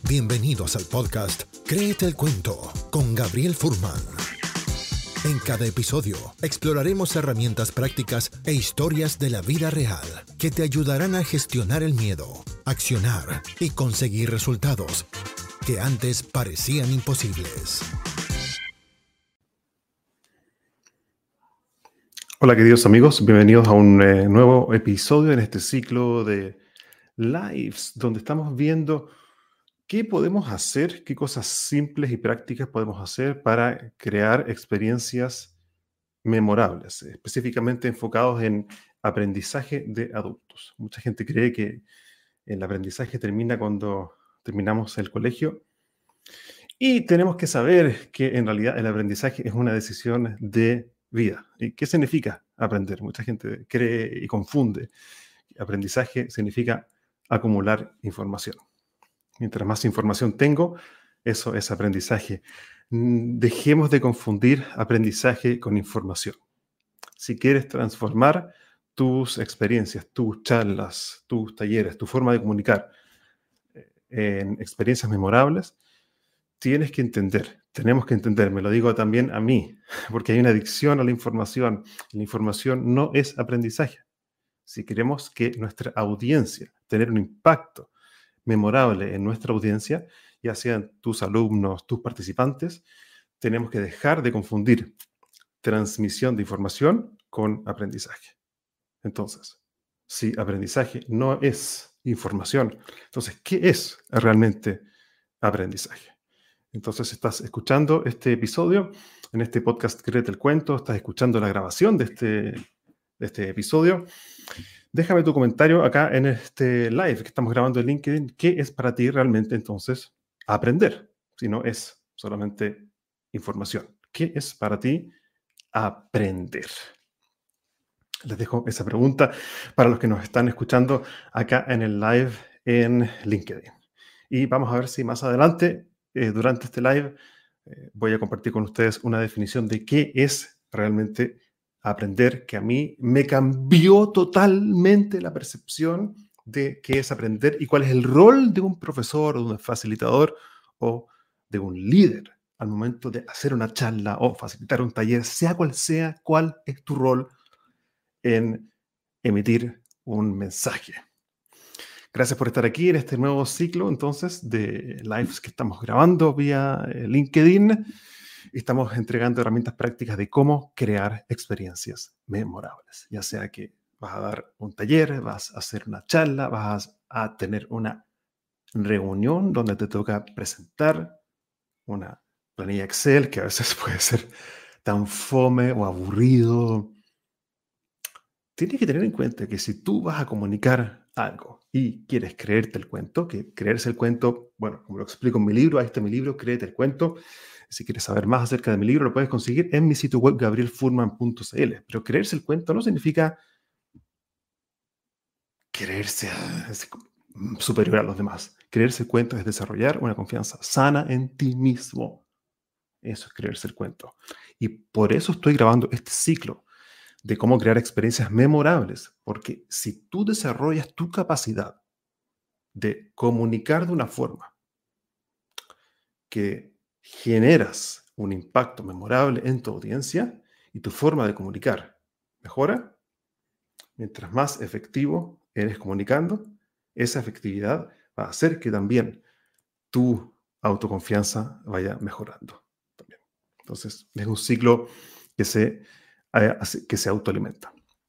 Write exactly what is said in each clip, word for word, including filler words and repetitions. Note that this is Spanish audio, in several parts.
Bienvenidos al podcast Créete el Cuento con Gabriel Furman. En cada episodio exploraremos herramientas prácticas e historias de la vida real que te ayudarán a gestionar el miedo, accionar y conseguir resultados que antes parecían imposibles. Hola queridos amigos, bienvenidos a un eh, nuevo episodio en este ciclo de lives donde estamos viendo qué podemos hacer, qué cosas simples y prácticas podemos hacer para crear experiencias memorables, específicamente enfocados en aprendizaje de adultos. Mucha gente cree que el aprendizaje termina cuando terminamos el colegio y tenemos que saber que en realidad el aprendizaje es una decisión de vida. ¿Y qué significa aprender? Mucha gente cree y confunde. Aprendizaje significa acumular información. Mientras más información tengo, eso es aprendizaje. Dejemos de confundir aprendizaje con información. Si quieres transformar tus experiencias, tus charlas, tus talleres, tu forma de comunicar en experiencias memorables, tienes que entender, tenemos que entender, me lo digo también a mí, porque hay una adicción a la información. La información no es aprendizaje. Si queremos que nuestra audiencia, tener un impacto memorable en nuestra audiencia, ya sean tus alumnos, tus participantes, tenemos que dejar de confundir transmisión de información con aprendizaje. Entonces, si aprendizaje no es información, entonces, ¿qué es realmente aprendizaje? Entonces, estás escuchando este episodio, en este podcast Créete el Cuento, estás escuchando la grabación de este, de este episodio. Déjame tu comentario acá en este live que estamos grabando en LinkedIn. ¿Qué es para ti realmente entonces aprender? Si no es solamente información. ¿Qué es para ti aprender? Les dejo esa pregunta para los que nos están escuchando acá en el live en LinkedIn. Y vamos a ver si más adelante, eh, durante este live, eh, voy a compartir con ustedes una definición de qué es realmente aprender, que a mí me cambió totalmente la percepción de qué es aprender y cuál es el rol de un profesor o de un facilitador o de un líder al momento de hacer una charla o facilitar un taller, sea cual sea, cuál es tu rol en emitir un mensaje. Gracias por estar aquí en este nuevo ciclo, entonces, de lives que estamos grabando vía LinkedIn. Estamos entregando herramientas prácticas de cómo crear experiencias memorables. Ya sea que vas a dar un taller, vas a hacer una charla, vas a tener una reunión donde te toca presentar una planilla Excel que a veces puede ser tan fome o aburrido. Tienes que tener en cuenta que si tú vas a comunicar algo y quieres creerte el cuento, que creerse el cuento, bueno, como lo explico en mi libro, ahí está mi libro, Créete el Cuento. Si quieres saber más acerca de mi libro, lo puedes conseguir en mi sitio web gabriel furman punto c l. Pero creerse el cuento no significa creerse superior a los demás. Creerse el cuento es desarrollar una confianza sana en ti mismo. Eso es creerse el cuento. Y por eso estoy grabando este ciclo de cómo crear experiencias memorables, porque si tú desarrollas tu capacidad de comunicar de una forma que generas un impacto memorable en tu audiencia y tu forma de comunicar mejora, mientras más efectivo eres comunicando, esa efectividad va a hacer que también tu autoconfianza vaya mejorando también. Entonces, es un ciclo que se que se autoalimenta.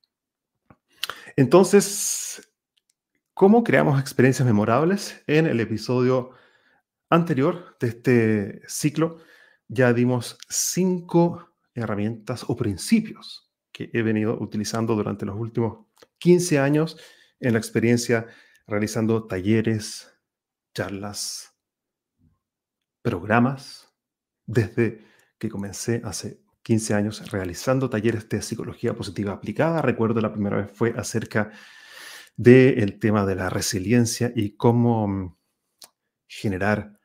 Entonces, ¿cómo creamos experiencias memorables? En el episodio anterior de este ciclo ya dimos cinco herramientas o principios que he venido utilizando durante los últimos quince años en la experiencia realizando talleres, charlas, programas, desde que comencé hace quince años realizando talleres de psicología positiva aplicada. Recuerdo la primera vez fue acerca del tema de la resiliencia y cómo generar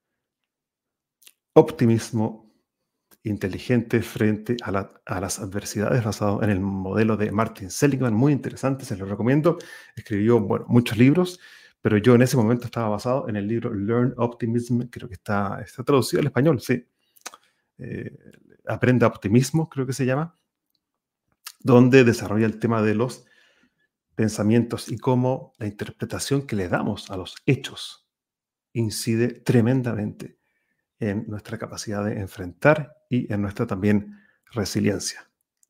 optimismo inteligente frente a, la, a las adversidades, basado en el modelo de Martin Seligman, muy interesante, se lo recomiendo. Escribió, bueno, muchos libros, pero yo en ese momento estaba basado en el libro Learn Optimism, creo que está, está traducido al español, sí. Eh, Aprenda Optimismo, creo que se llama, donde desarrolla el tema de los pensamientos y cómo la interpretación que le damos a los hechos incide tremendamente en nuestra capacidad de enfrentar y en nuestra también resiliencia.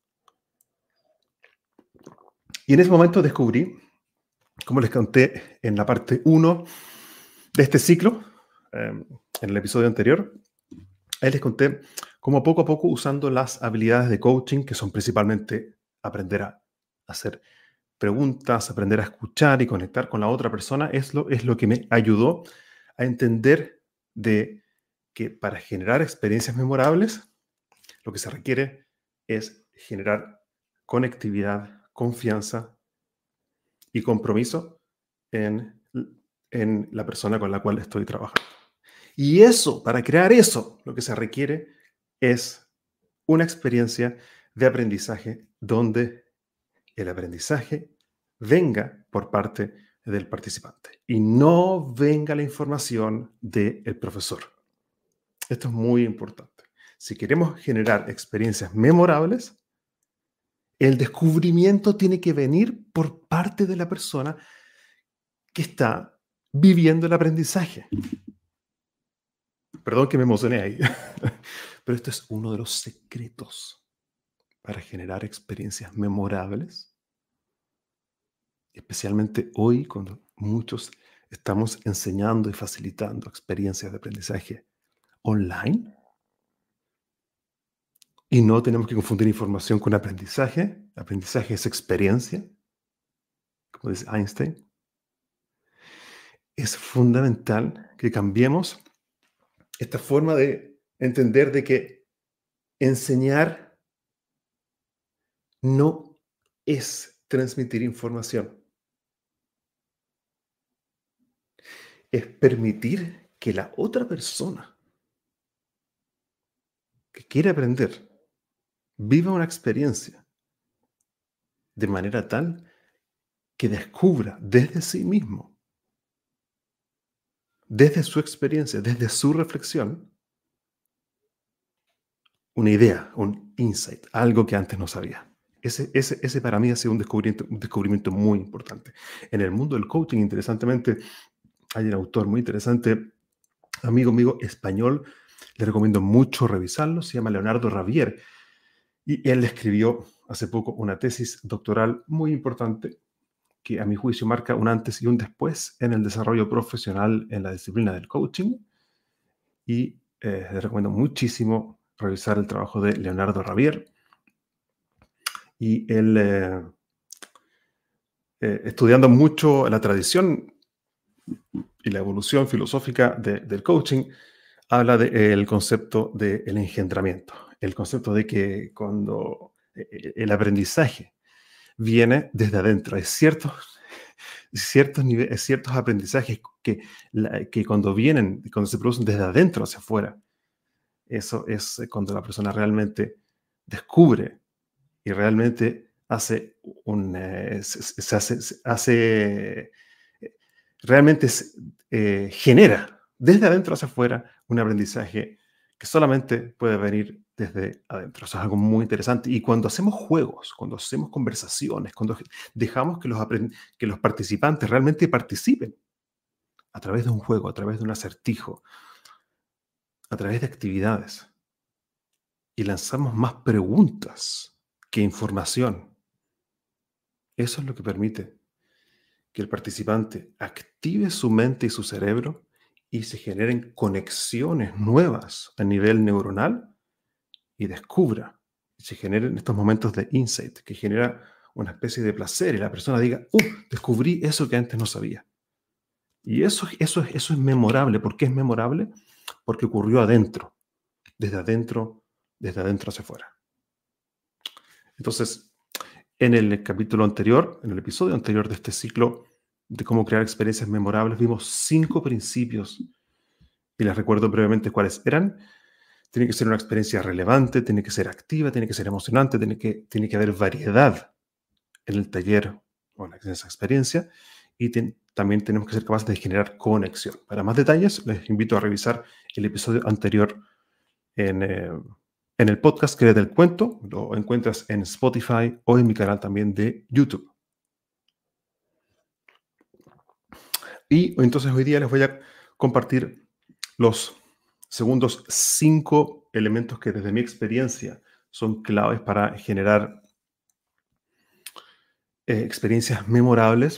Y en ese momento descubrí, como les conté en la parte uno de este ciclo, eh, en el episodio anterior, ahí les conté cómo poco a poco, usando las habilidades de coaching, que son principalmente aprender a hacer preguntas, aprender a escuchar y conectar con la otra persona, es lo, es lo que me ayudó a entender de que para generar experiencias memorables, lo que se requiere es generar conectividad, confianza y compromiso en, en la persona con la cual estoy trabajando. Y eso, para crear eso, lo que se requiere es una experiencia de aprendizaje donde el aprendizaje venga por parte del participante y no venga la información del profesor. Esto es muy importante. Si queremos generar experiencias memorables, el descubrimiento tiene que venir por parte de la persona que está viviendo el aprendizaje. Perdón que me emocioné ahí, pero esto es uno de los secretos para generar experiencias memorables, especialmente hoy cuando muchos estamos enseñando y facilitando experiencias de aprendizaje online. Y no tenemos que confundir información con aprendizaje. Aprendizaje es experiencia, como dice Einstein. Es fundamental que cambiemos esta forma de entender de que enseñar no es transmitir información. Es permitir que la otra persona que quiere aprender viva una experiencia de manera tal que descubra desde sí mismo, desde su experiencia, desde su reflexión, una idea, un insight, algo que antes no sabía. Ese, ese, ese para mí ha sido un descubrimiento, un descubrimiento muy importante. En el mundo del coaching, interesantemente, hay un autor muy interesante, amigo mío español, le recomiendo mucho revisarlo, se llama Leonardo Ravier, y él escribió hace poco una tesis doctoral muy importante que a mi juicio marca un antes y un después en el desarrollo profesional en la disciplina del coaching, y eh, les recomiendo muchísimo revisar el trabajo de Leonardo Ravier. Y él, eh, eh, estudiando mucho la tradición y la evolución filosófica de, del coaching, habla del de, concepto del engendramiento, el concepto de que cuando eh, el aprendizaje viene desde adentro, hay ciertos, ciertos, niveles, ciertos aprendizajes que, la, que cuando vienen, cuando se producen desde adentro hacia afuera, eso es cuando la persona realmente descubre y realmente hace un, eh, se, se hace, se hace, realmente eh, genera desde adentro hacia afuera un aprendizaje que solamente puede venir desde adentro. Eso es algo muy interesante. Y cuando hacemos juegos, cuando hacemos conversaciones, cuando dejamos que los, que los participantes realmente participen a través de un juego, a través de un acertijo, a través de actividades, y lanzamos más preguntas que información, eso es lo que permite que el participante active su mente y su cerebro y se generen conexiones nuevas a nivel neuronal y descubra, y se generen estos momentos de insight, que genera una especie de placer y la persona diga, ¡uh! Descubrí eso que antes no sabía. Y eso, eso, eso es memorable. ¿Por qué es memorable? Porque ocurrió adentro, desde adentro, desde adentro hacia afuera. Entonces, en el capítulo anterior, en el episodio anterior de este ciclo de cómo crear experiencias memorables, vimos cinco principios y les recuerdo brevemente cuáles eran. Tiene que ser una experiencia relevante, tiene que ser activa, tiene que ser emocionante, tiene que, tiene que haber variedad en el taller o en esa experiencia y ten, también tenemos que ser capaces de generar conexión. Para más detalles, les invito a revisar el episodio anterior en, eh, en el podcast Créete el Cuento. Lo encuentras en Spotify o en mi canal también de YouTube. Y entonces hoy día les voy a compartir los segundos cinco elementos que desde mi experiencia son claves para generar eh, experiencias memorables.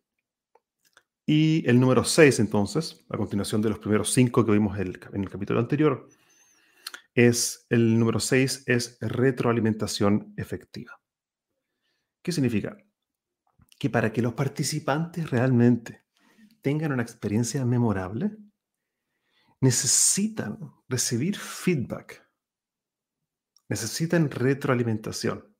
Y el número seis, entonces, a continuación de los primeros cinco que vimos el, en el capítulo anterior, es el número seis es retroalimentación efectiva. ¿Qué significa? Que para que los participantes realmente tengan una experiencia memorable, necesitan recibir feedback, necesitan retroalimentación,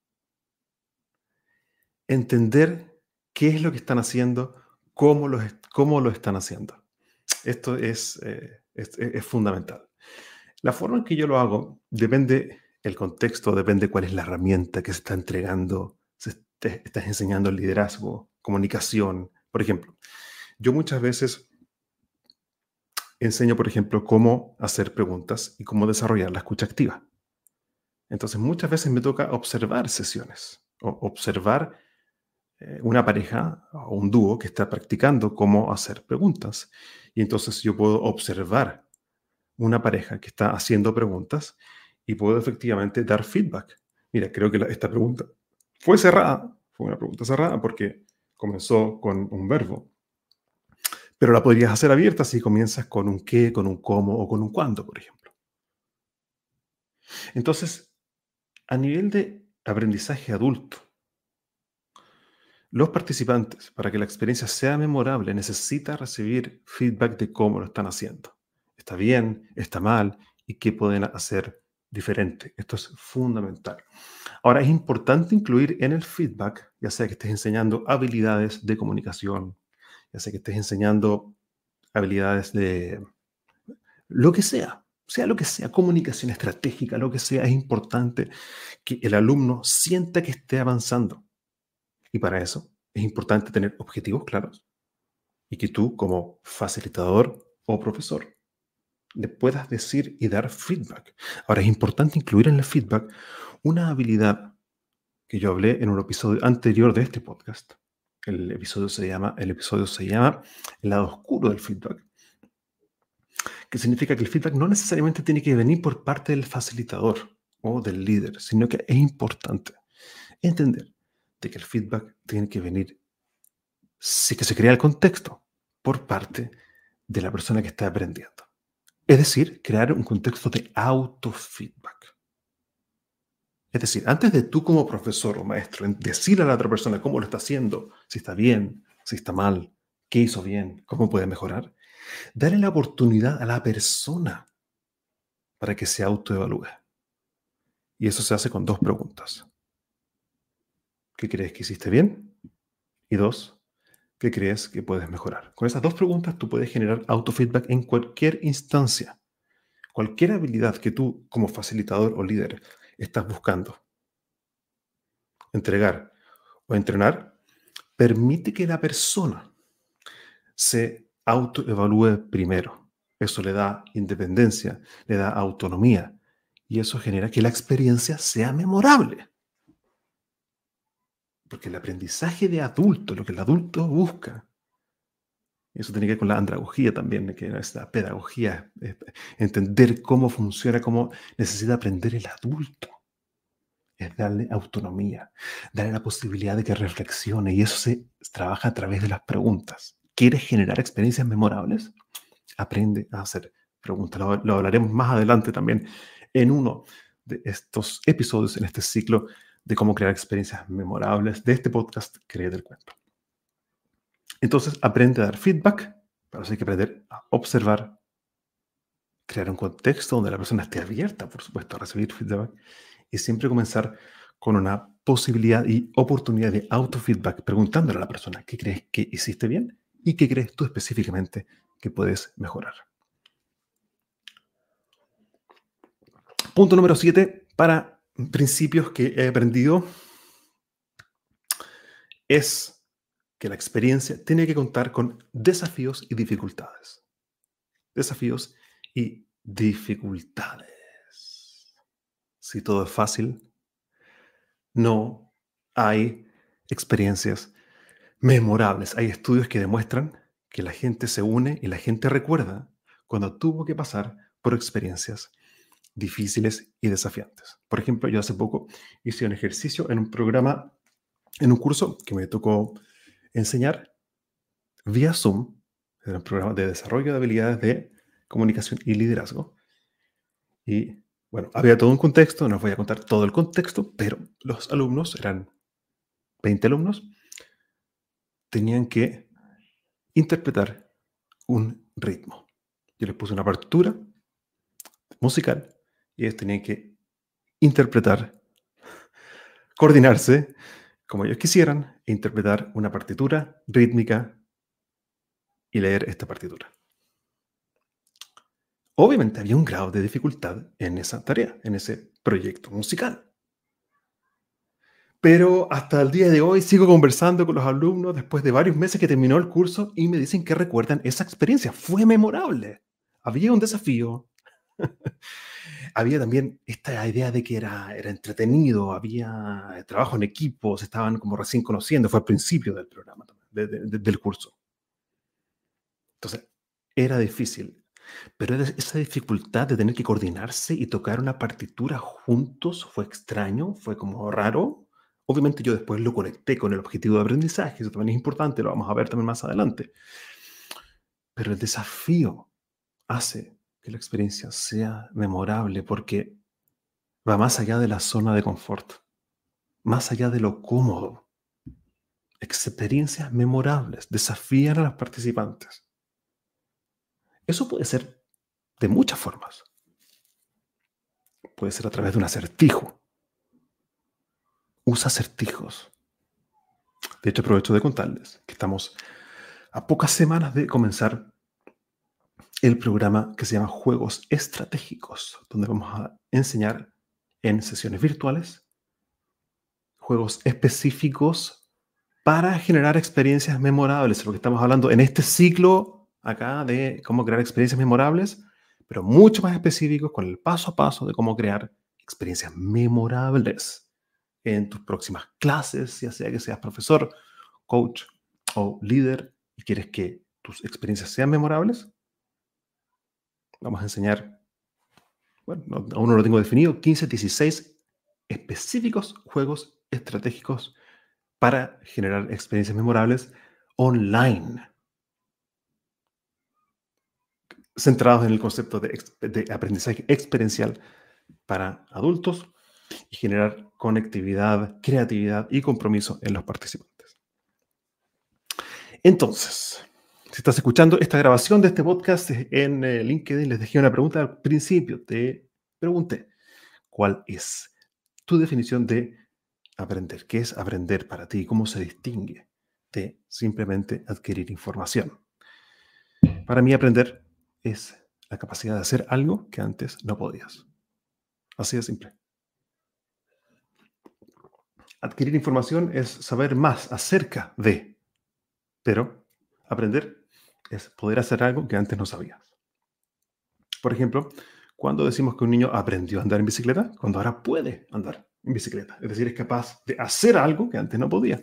entender qué es lo que están haciendo, cómo lo, cómo lo están haciendo. Esto es, eh, es, es fundamental. La forma en que yo lo hago depende el contexto, depende cuál es la herramienta que se está entregando, se te, estás enseñando liderazgo, comunicación. Por ejemplo, yo muchas veces enseño, por ejemplo, cómo hacer preguntas y cómo desarrollar la escucha activa. Entonces, muchas veces me toca observar sesiones, o observar eh, una pareja o un dúo que está practicando cómo hacer preguntas. Y entonces yo puedo observar una pareja que está haciendo preguntas y puedo efectivamente dar feedback. Mira, creo que la, esta pregunta fue cerrada, fue una pregunta cerrada porque comenzó con un verbo, pero la podrías hacer abierta si comienzas con un qué, con un cómo o con un cuándo, por ejemplo. Entonces, a nivel de aprendizaje adulto, los participantes, para que la experiencia sea memorable, necesitan recibir feedback de cómo lo están haciendo. ¿Está bien? ¿Está mal? ¿Y qué pueden hacer diferente? Esto es fundamental. Ahora, es importante incluir en el feedback, ya sea que estés enseñando habilidades de comunicación, ya sea que estés enseñando habilidades de lo que sea, sea lo que sea, comunicación estratégica, lo que sea, es importante que el alumno sienta que esté avanzando. Y para eso es importante tener objetivos claros y que tú, como facilitador o profesor, le puedas decir y dar feedback. Ahora, es importante incluir en el feedback una habilidad que yo hablé en un episodio anterior de este podcast. El episodio se llama, el episodio se llama El lado oscuro del feedback, que significa que el feedback no necesariamente tiene que venir por parte del facilitador o del líder, sino que es importante entender de que el feedback tiene que venir, sí que se crea el contexto, por parte de la persona que está aprendiendo. Es decir, crear un contexto de autofeedback. Es decir, antes de tú como profesor o maestro decirle a la otra persona cómo lo está haciendo, si está bien, si está mal, qué hizo bien, cómo puede mejorar, darle la oportunidad a la persona para que se autoevalúe. Y eso se hace con dos preguntas. ¿Qué crees que hiciste bien? Y dos, ¿qué crees que puedes mejorar? Con esas dos preguntas tú puedes generar autofeedback en cualquier instancia. Cualquier habilidad que tú como facilitador o líder estás buscando entregar o entrenar, permite que la persona se autoevalúe primero. Eso le da independencia, le da autonomía y eso genera que la experiencia sea memorable. Porque el aprendizaje de adulto, lo que el adulto busca, y eso tiene que ver con la andragogía también, que es la pedagogía, es entender cómo funciona, cómo necesita aprender el adulto. Es darle autonomía, darle la posibilidad de que reflexione y eso se trabaja a través de las preguntas. ¿Quieres generar experiencias memorables? Aprende a hacer preguntas. Lo, lo hablaremos más adelante también en uno de estos episodios, en este ciclo de cómo crear experiencias memorables de este podcast, Créete el Cuento. Entonces, aprende a dar feedback, pero hay que aprender a observar, crear un contexto donde la persona esté abierta, por supuesto, a recibir feedback y siempre comenzar con una posibilidad y oportunidad de autofeedback, preguntándole a la persona qué crees que hiciste bien y qué crees tú específicamente que puedes mejorar. Punto número siete para principios que he aprendido es que la experiencia tiene que contar con desafíos y dificultades. Desafíos y dificultades. Si todo es fácil, no hay experiencias memorables. Hay estudios que demuestran que la gente se une y la gente recuerda cuando tuvo que pasar por experiencias difíciles y desafiantes. Por ejemplo, yo hace poco hice un ejercicio en un programa, en un curso que me tocó enseñar vía Zoom. Era un programa de desarrollo de habilidades de comunicación y liderazgo. Y bueno, había todo un contexto, no os voy a contar todo el contexto, pero los alumnos, eran veinte alumnos, tenían que interpretar un ritmo. Yo les puse una partitura musical y ellos tenían que interpretar, coordinarse como ellos quisieran e interpretar una partitura rítmica y leer esta partitura. Obviamente había un grado de dificultad en esa tarea, en ese proyecto musical. Pero hasta el día de hoy sigo conversando con los alumnos después de varios meses que terminó el curso y me dicen que recuerdan esa experiencia. Fue memorable. Había un desafío. Había también esta idea de que era, era entretenido, había trabajo en equipo, se estaban como recién conociendo, fue al principio del programa, de, de, de, del curso. Entonces, era difícil, pero esa dificultad de tener que coordinarse y tocar una partitura juntos fue extraño, fue como raro. Obviamente yo después lo conecté con el objetivo de aprendizaje, eso también es importante, lo vamos a ver también más adelante. Pero el desafío hace que la experiencia sea memorable porque va más allá de la zona de confort, más allá de lo cómodo. Experiencias memorables desafían a los participantes. Eso puede ser de muchas formas. Puede ser a través de un acertijo. Usa acertijos. De hecho, aprovecho de contarles que estamos a pocas semanas de comenzar el programa que se llama Juegos Estratégicos, donde vamos a enseñar en sesiones virtuales juegos específicos para generar experiencias memorables, porque estamos hablando en este ciclo acá de cómo crear experiencias memorables, pero mucho más específicos con el paso a paso de cómo crear experiencias memorables en tus próximas clases, ya sea que seas profesor, coach o líder y quieres que tus experiencias sean memorables. Vamos a enseñar, bueno, no, aún no lo tengo definido, quince, dieciséis específicos juegos estratégicos para generar experiencias memorables online, centrados en el concepto de, de aprendizaje experiencial para adultos y generar conectividad, creatividad y compromiso en los participantes. Entonces, si estás escuchando esta grabación de este podcast en eh, LinkedIn, les dejé una pregunta al principio. Te pregunté, ¿cuál es tu definición de aprender? ¿Qué es aprender para ti? ¿Cómo se distingue de simplemente adquirir información? Para mí, aprender es la capacidad de hacer algo que antes no podías. Así de simple. Adquirir información es saber más acerca de, pero aprender es poder hacer algo que antes no sabías. Por ejemplo, cuando decimos que un niño aprendió a andar en bicicleta, cuando ahora puede andar en bicicleta, es decir, es capaz de hacer algo que antes no podía.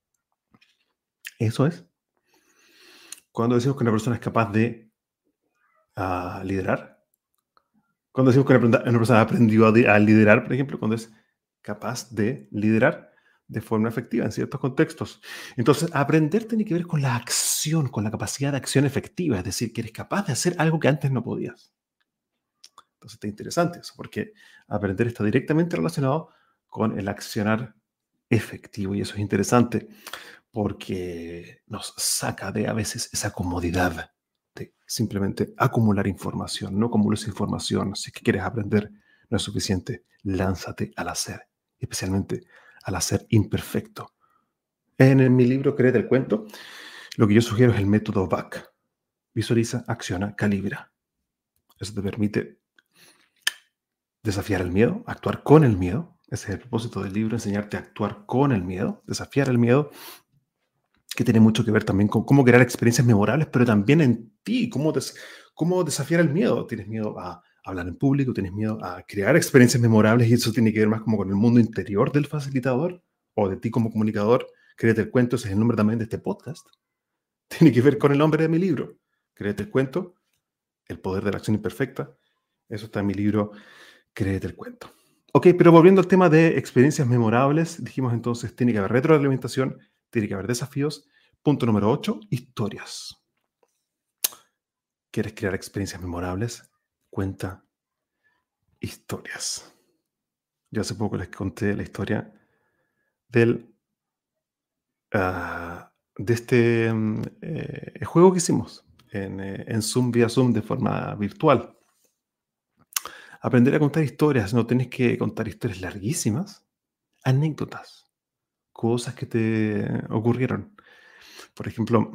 Eso es. Cuando decimos que una persona es capaz de uh, liderar, cuando decimos que una, una persona aprendió a, a liderar, por ejemplo, cuando es capaz de liderar de forma efectiva en ciertos contextos. Entonces, aprender tiene que ver con la acción, con la capacidad de acción efectiva, es decir, que eres capaz de hacer algo que antes no podías. Entonces, está interesante eso, porque aprender está directamente relacionado con el accionar efectivo, y eso es interesante porque nos saca de a veces esa comodidad de simplemente acumular información. No acumules información. Si es que quieres aprender, no es suficiente. Lánzate al hacer, especialmente al hacer imperfecto. En, en mi libro Créete el Cuento, lo que yo sugiero es el método V A C. Visualiza, acciona, calibra. Eso te permite desafiar el miedo, actuar con el miedo. Ese es el propósito del libro, enseñarte a actuar con el miedo, desafiar el miedo que tiene mucho que ver también con cómo crear experiencias memorables, pero también en ti, cómo, des- cómo desafiar el miedo. Tienes miedo a hablar en público, tienes miedo a crear experiencias memorables y eso tiene que ver más como con el mundo interior del facilitador o de ti como comunicador. Créete el cuento, ese es el nombre también de este podcast. Tiene que ver con el nombre de mi libro. Créete el cuento, el poder de la acción imperfecta. Eso está en mi libro, Créete el cuento. Ok, pero volviendo al tema de experiencias memorables, dijimos entonces, tiene que haber retroalimentación, tiene que haber desafíos. Punto número ocho, historias. ¿Quieres crear experiencias memorables? Cuenta historias. Yo hace poco les conté la historia del, ah, de este mm, eh, juego que hicimos en, eh, en Zoom, vía Zoom, de forma virtual. Aprender a contar historias, no tienes que contar historias larguísimas, anécdotas, cosas que te ocurrieron. Por ejemplo,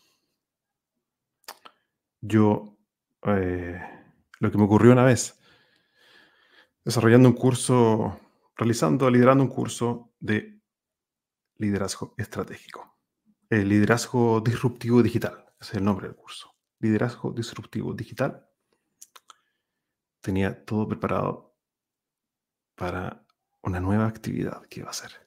yo, eh, lo que me ocurrió una vez, desarrollando un curso, realizando, liderando un curso de liderazgo estratégico. El liderazgo disruptivo digital, ese es el nombre del curso. Liderazgo disruptivo digital. Tenía todo preparado para una nueva actividad que iba a hacer.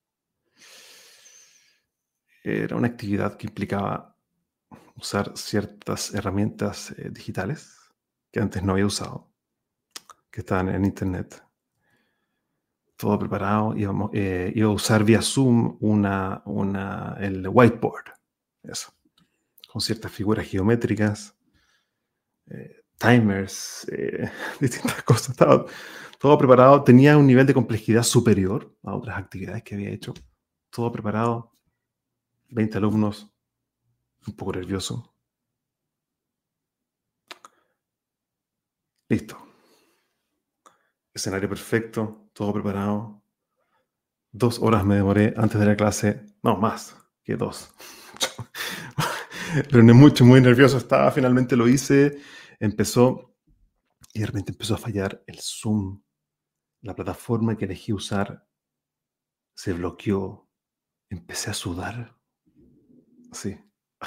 Era una actividad que implicaba usar ciertas herramientas eh, digitales que antes no había usado, que estaban en internet. Todo preparado, íbamos, eh, iba a usar vía Zoom una, una, el whiteboard, eso, con ciertas figuras geométricas, eh, timers, eh, distintas cosas. Estaba todo preparado, tenía un nivel de complejidad superior a otras actividades que había hecho. Todo preparado, veinte alumnos, un poco nervioso. Listo. Escenario perfecto, todo preparado. Dos horas me demoré antes de la clase, no más que dos. Pero no mucho, muy nervioso estaba. Finalmente lo hice. Empezó y de repente empezó a fallar el Zoom. La plataforma que elegí usar se bloqueó. Empecé a sudar. Sí.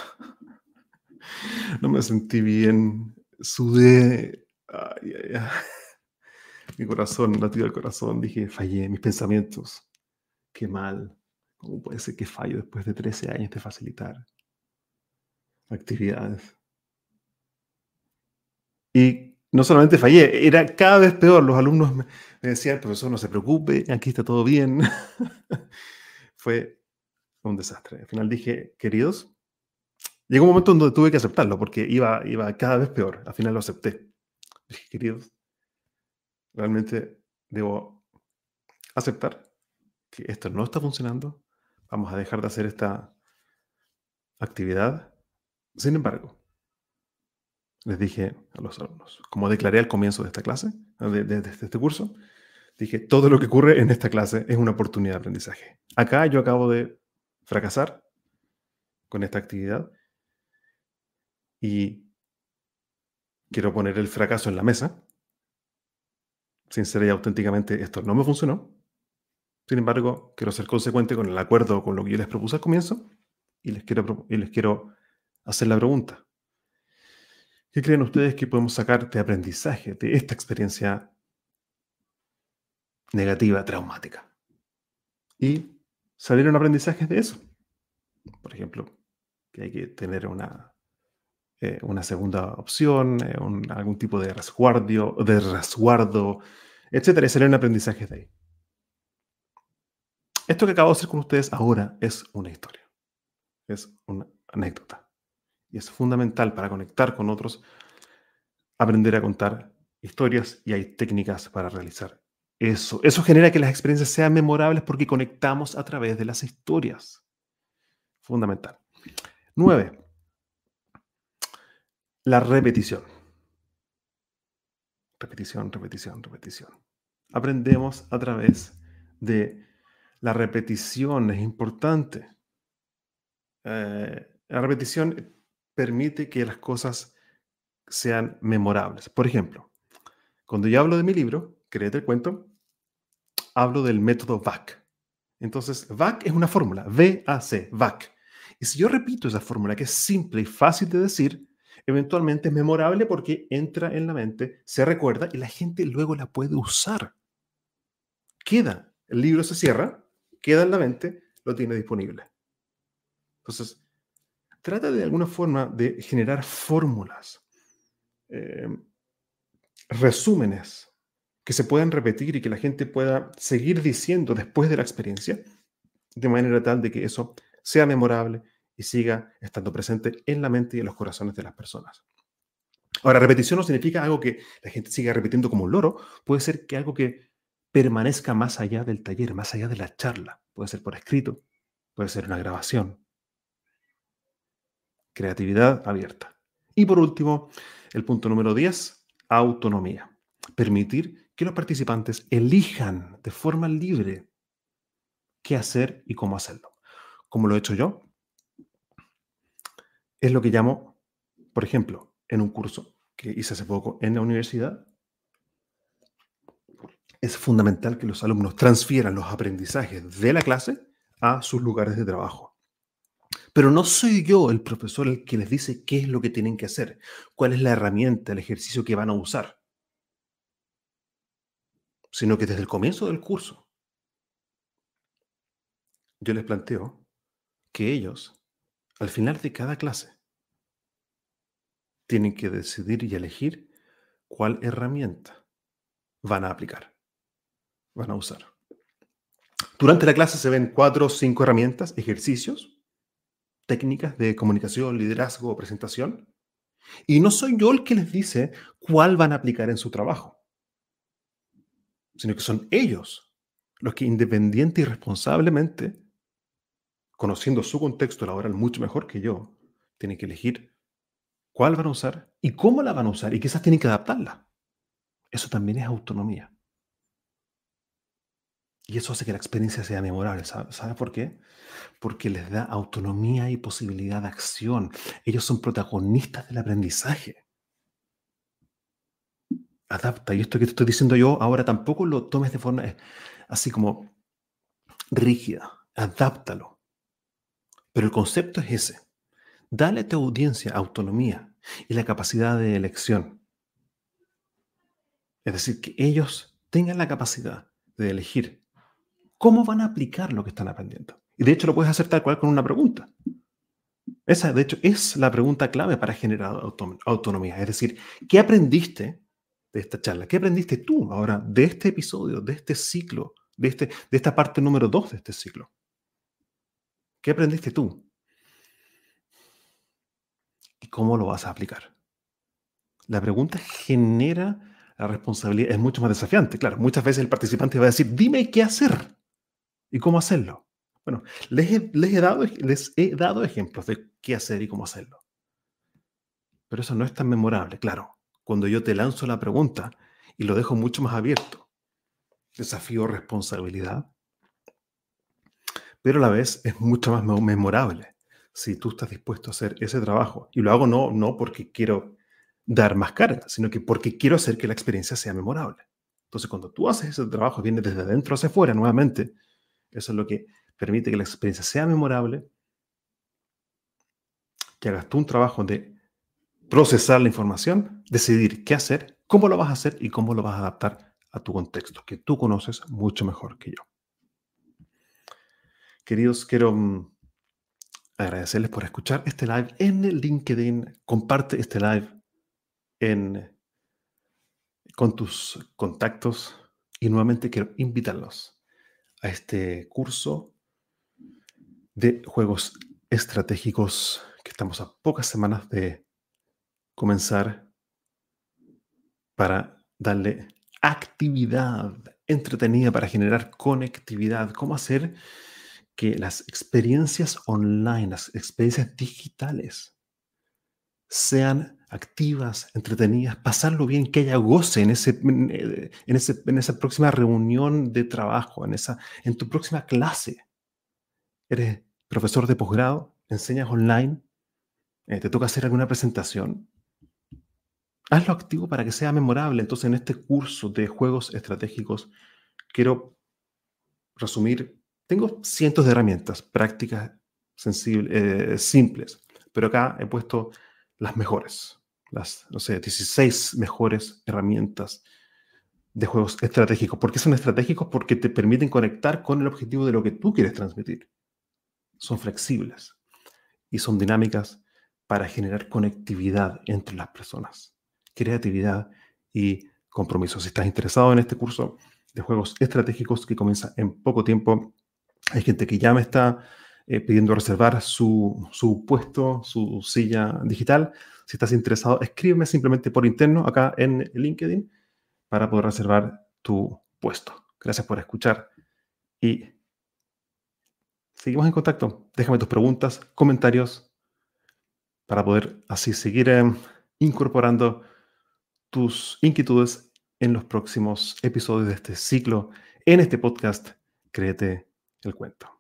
No me sentí bien. Sudé. Ay, ay, ay. Mi corazón, latido del corazón. Dije, fallé. Mis pensamientos. Qué mal. ¿Cómo puede ser que fallo después de trece años de facilitar actividades? Y no solamente fallé, era cada vez peor. Los alumnos me, me decían, profesor, no se preocupe, aquí está todo bien. Fue un desastre. Al final dije, queridos, llegó un momento donde tuve que aceptarlo porque iba, iba cada vez peor. Al final lo acepté. Dije, queridos, realmente debo aceptar que esto no está funcionando. Vamos a dejar de hacer esta actividad. Sin embargo, les dije a los alumnos, como declaré al comienzo de esta clase, de, de, de este curso, dije, todo lo que ocurre en esta clase es una oportunidad de aprendizaje. Acá yo acabo de fracasar con esta actividad y quiero poner el fracaso en la mesa. Sincera y auténticamente, esto no me funcionó. Sin embargo, quiero ser consecuente con el acuerdo con lo que yo les propuse al comienzo y les quiero, y les quiero hacer la pregunta. ¿Qué creen ustedes que podemos sacar de aprendizaje de esta experiencia negativa, traumática? Y salieron aprendizajes de eso. Por ejemplo, que hay que tener una, eh, una segunda opción, eh, un- algún tipo de resguardo, de resguardo, etcétera. Y salieron aprendizajes de ahí. Esto que acabo de hacer con ustedes ahora es una historia, es una anécdota. Y es fundamental para conectar con otros, aprender a contar historias y hay técnicas para realizar eso. Eso genera que las experiencias sean memorables porque conectamos a través de las historias. Fundamental. Nueve, la repetición. Repetición, repetición, repetición. Aprendemos a través de la repetición, es importante. Eh, la repetición permite que las cosas sean memorables. Por ejemplo, cuando yo hablo de mi libro, Créete el cuento, hablo del método V A C. Entonces, V A C es una fórmula, V A C, V A C. Y si yo repito esa fórmula que es simple y fácil de decir, eventualmente es memorable porque entra en la mente, se recuerda y la gente luego la puede usar. Queda, el libro se cierra, queda en la mente, lo tiene disponible. Entonces, trata de alguna forma de generar fórmulas, eh, resúmenes que se puedan repetir y que la gente pueda seguir diciendo después de la experiencia, de manera tal de que eso sea memorable y siga estando presente en la mente y en los corazones de las personas. Ahora, repetición no significa algo que la gente siga repitiendo como un loro, puede ser que algo que permanezca más allá del taller, más allá de la charla. Puede ser por escrito, puede ser una grabación. Creatividad abierta. Y por último, el punto número diez, autonomía. Permitir que los participantes elijan de forma libre qué hacer y cómo hacerlo. Como lo he hecho yo, es lo que llamo, por ejemplo, en un curso que hice hace poco en la universidad, es fundamental que los alumnos transfieran los aprendizajes de la clase a sus lugares de trabajo. Pero no soy yo el profesor el que les dice qué es lo que tienen que hacer, cuál es la herramienta, el ejercicio que van a usar, sino que desde el comienzo del curso yo les planteo que ellos, al final de cada clase, tienen que decidir y elegir cuál herramienta van a aplicar, van a usar. Durante la clase se ven cuatro o cinco herramientas, ejercicios, técnicas de comunicación, liderazgo o presentación. Y no soy yo el que les dice cuál van a aplicar en su trabajo, sino que son ellos los que independiente y responsablemente, conociendo su contexto laboral mucho mejor que yo, tienen que elegir cuál van a usar y cómo la van a usar y quizás tienen que adaptarla. Eso también es autonomía. Y eso hace que la experiencia sea memorable. ¿Sabe, ¿Sabe por qué? Porque les da autonomía y posibilidad de acción. Ellos son protagonistas del aprendizaje. Adapta. Y esto que te estoy diciendo yo ahora tampoco lo tomes de forma eh, así como rígida. Adáptalo. Pero el concepto es ese. Dale a tu audiencia autonomía y la capacidad de elección. Es decir, que ellos tengan la capacidad de elegir cómo van a aplicar lo que están aprendiendo. Y de hecho lo puedes hacer tal cual con una pregunta. Esa, de hecho, es la pregunta clave para generar auto- autonomía. Es decir, ¿qué aprendiste de esta charla? ¿Qué aprendiste tú ahora de este episodio, de este ciclo, de, este, de esta parte número dos de este ciclo? ¿Qué aprendiste tú? ¿Y cómo lo vas a aplicar? La pregunta genera la responsabilidad, es mucho más desafiante. Claro, muchas veces el participante va a decir, dime qué hacer y cómo hacerlo. Bueno, les he, les he dado, les he dado ejemplos de qué hacer y cómo hacerlo. Pero eso no es tan memorable, claro. Cuando yo te lanzo la pregunta y lo dejo mucho más abierto, desafío responsabilidad, pero a la vez es mucho más mem- memorable si tú estás dispuesto a hacer ese trabajo. Y lo hago no, no porque quiero dar más carga, sino que porque quiero hacer que la experiencia sea memorable. Entonces, cuando tú haces ese trabajo, viene desde adentro hacia afuera nuevamente, eso es lo que permite que la experiencia sea memorable, que hagas tú un trabajo de procesar la información, decidir qué hacer, cómo lo vas a hacer y cómo lo vas a adaptar a tu contexto, que tú conoces mucho mejor que yo. Queridos, quiero mm, agradecerles por escuchar este live en el LinkedIn. Comparte este live en, con tus contactos y nuevamente quiero invitarlos a este curso de juegos estratégicos que estamos a pocas semanas de comenzar para darle actividad entretenida para generar conectividad. ¿Cómo hacer que las experiencias online, las experiencias digitales sean activas, entretenidas, pasarlo bien, que haya goce en, ese, en, ese, en esa próxima reunión de trabajo, en, esa, en tu próxima clase? Eres profesor de posgrado, enseñas online, eh, te toca hacer alguna presentación. Hazlo activo para que sea memorable. Entonces, en este curso de juegos estratégicos, quiero resumir. Tengo cientos de herramientas prácticas, sensibles, eh, simples. Pero acá he puesto las mejores, las, no sé, dieciséis mejores herramientas de juegos estratégicos. ¿Por qué son estratégicos? Porque te permiten conectar con el objetivo de lo que tú quieres transmitir. Son flexibles y son dinámicas para generar conectividad entre las personas, creatividad y compromiso. Si estás interesado en este curso de juegos estratégicos que comienza en poco tiempo, hay gente que ya me está eh, pidiendo reservar su, su puesto, su silla digital. Si estás interesado, escríbeme simplemente por interno acá en LinkedIn para poder reservar tu puesto. Gracias por escuchar y seguimos en contacto. Déjame tus preguntas, comentarios para poder así seguir eh, incorporando tus inquietudes en los próximos episodios de este ciclo, en este podcast, Créete el Cuento.